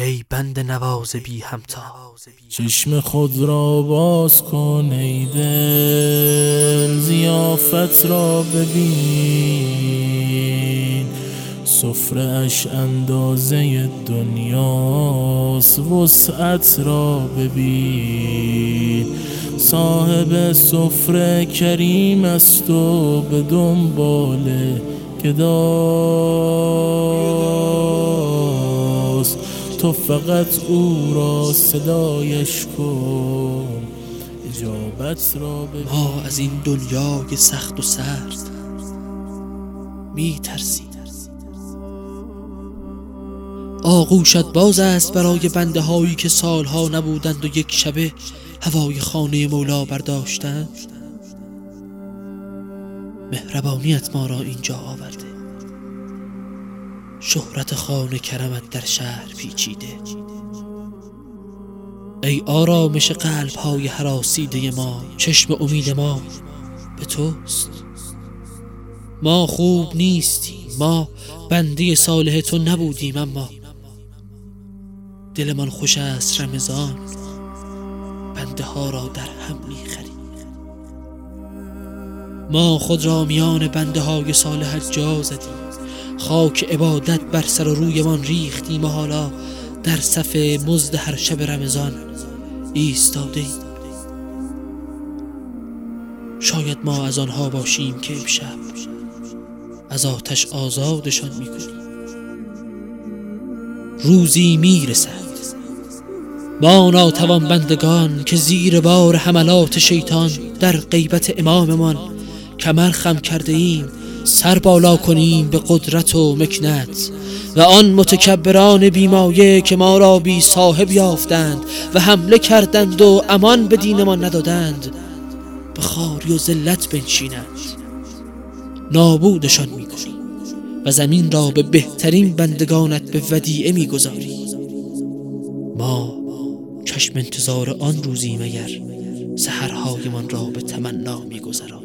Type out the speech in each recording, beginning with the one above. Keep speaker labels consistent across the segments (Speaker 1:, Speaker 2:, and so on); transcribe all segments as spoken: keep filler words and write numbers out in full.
Speaker 1: ای بند نواز بی همتا.
Speaker 2: چشم خود را باز کن ای دل، ضیافت را ببین. سفره اش اندازه دنیاست، وسعت را ببین. صاحب سفره کریم است و به دنبال گداست. تو فقط او را صدایش کن، اجابت را ببین.
Speaker 1: ما از این دنیای سخت و سرد می ترسیم. آغوشت باز است برای بنده هایی که سالها نبودند و یک شبه هوای خانه مولا برداشتند. مهربانیت ما را اینجا آورده، شهرت خانه کرمت در شهر پیچیده. ای آرامش قلب های هراسیده ما، چشم امید ما به توست. ما خوب نیستیم، ما بنده صالح تو نبودیم، اما دلمان خوش است رمضان بنده ها را در هم می‌خریم. ما خود را میان بنده های صالحت جا زدیم، خاک عبادت بر سر و رویمان ریختیم و حالا در صف مزد هر شب رمضان ایستاده ایم. شاید ما از آنها باشیم که امشب از آتش آزادشان می‌کنیم. روزی میرسد ما ناتوان بندگان که زیر بار حملات شیطان در غیبت اماممان کمر خم کرده ایم، سر بالا کنیم به قدرت و مکنت و آن متکبران بیمایه که ما را بی صاحب یافتند و حمله کردند و امان به دینمان ندادند به خواری و ذلت بنشینند. نابودشان میکنیم و زمین را به بهترین بندگانت به ودیعه میگذاریم. ما چشم انتظار آن روزیم اگر سحرهایمان را به تمنا میگذرانیم.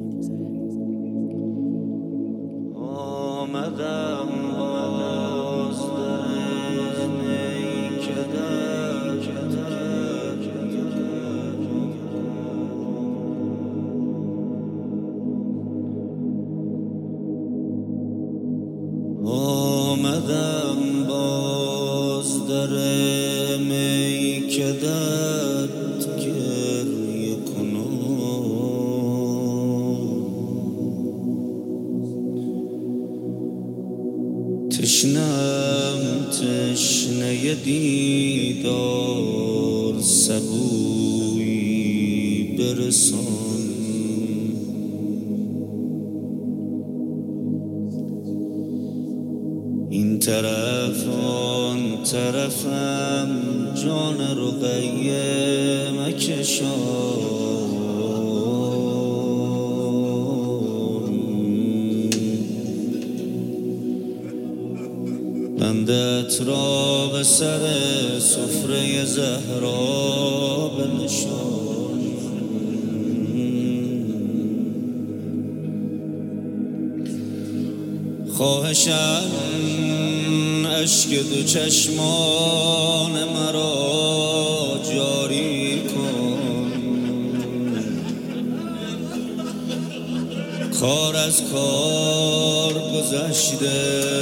Speaker 3: آمدم باز در میکده، آمدم باز در میکدت گریه کنم. تشنم تشنه دیدار، سبویی برسان. این طرف آن طرفم جان رقیه مکشان. بندت را به سر سفره زهرا بنشان. خواهشم اشک دو چشمان مرا جاری کن. کار از کار گذشته،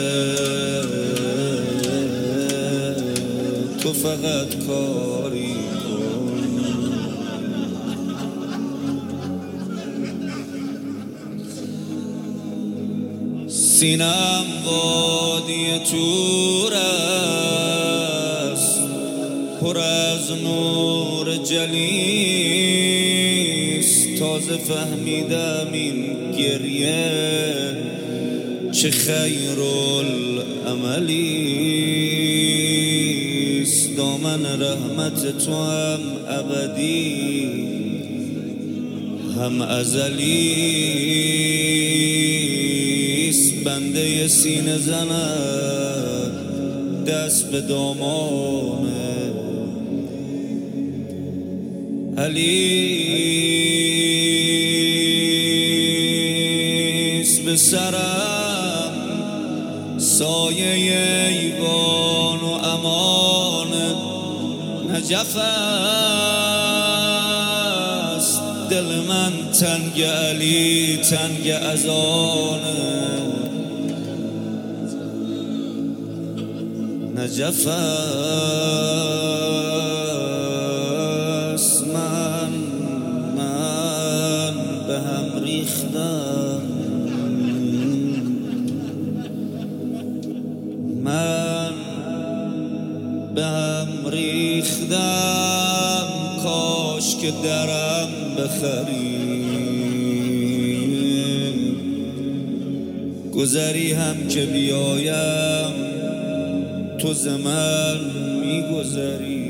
Speaker 3: تو فقط کاری کن. سینم وادی تور است، پر از نور جلیست. تازه فهمیدم این گریه چه خیرالعملیست. دامن رحمت تو هم ابدی هم ازلیست. بنده سینه زند دست به دامان علیست. به سرم سایه ایوان و امان نجف است دل من تنگ علی تنگ از آنه نجف است من من به هم ریختم من به هم ریختم کاش که درم بخری گذری هم که بیایم تو ز من میگذری